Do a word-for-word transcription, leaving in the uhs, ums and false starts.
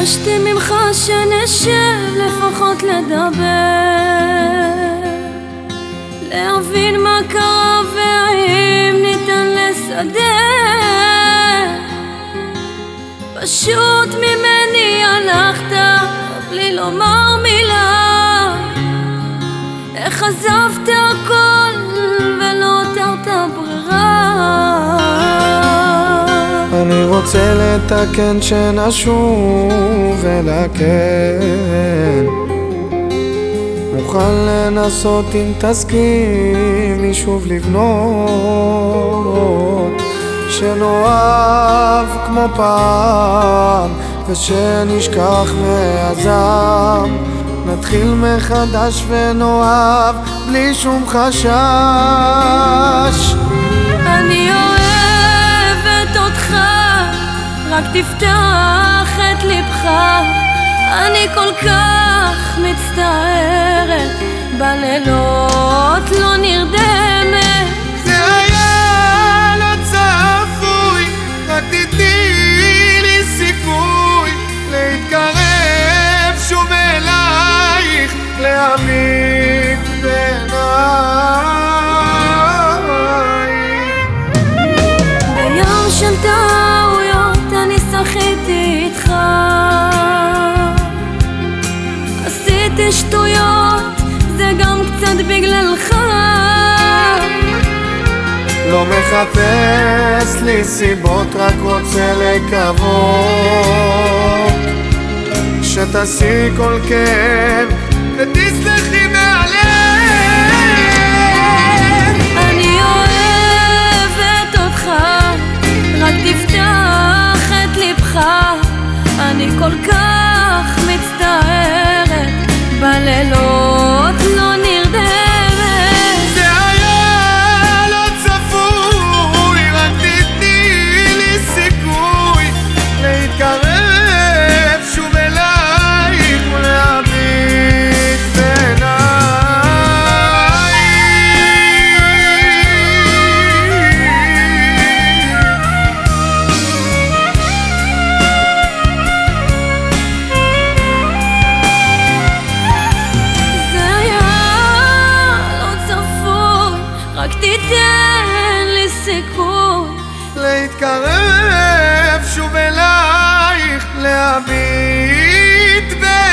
ביקשתי ממך שנשב לפחות לדבר, להבין מה קרה והאם ניתן לסדר. פשוט ממני הלכת בלי לומר מילה, איך עזבת הכל ולא הותרת ברירה. אני רוצה לתקן שנשוב ולהקל, מוכן לנסות אם תסכימי שוב לבנות, שנאהב כמו פעם ושנשכח מהזעם, נתחיל מחדש ונאהב בלי שום חשש. אני אוהבת אותך, רק תפתח את לבך. אני כל כך מצטערת, בלילות לא נרדמת. זה היה לא צפוי, רק תתני לי סיכוי להתקרב שוב אלייך, להביט בעינייך. ביום של טעויות אני שחיתי איתך, עשיתי שטויות, זה גם קצת בגללך. לא מחפש לי סיבות, רק רוצה לקוות שתעשי כל כן ותסלחי מהלב. אני אוהבת אותך, רק תפתח את לבך. אני כל כך מצטערת, בלילות לא נרדמת. זה היה לא צפוי, רק תתני לי סיכוי להתקרב שוב אלייך ולהביט בעינייך. רק תיתן לי סיכוי להתקרב שוב אלייך, להביט בעינייך.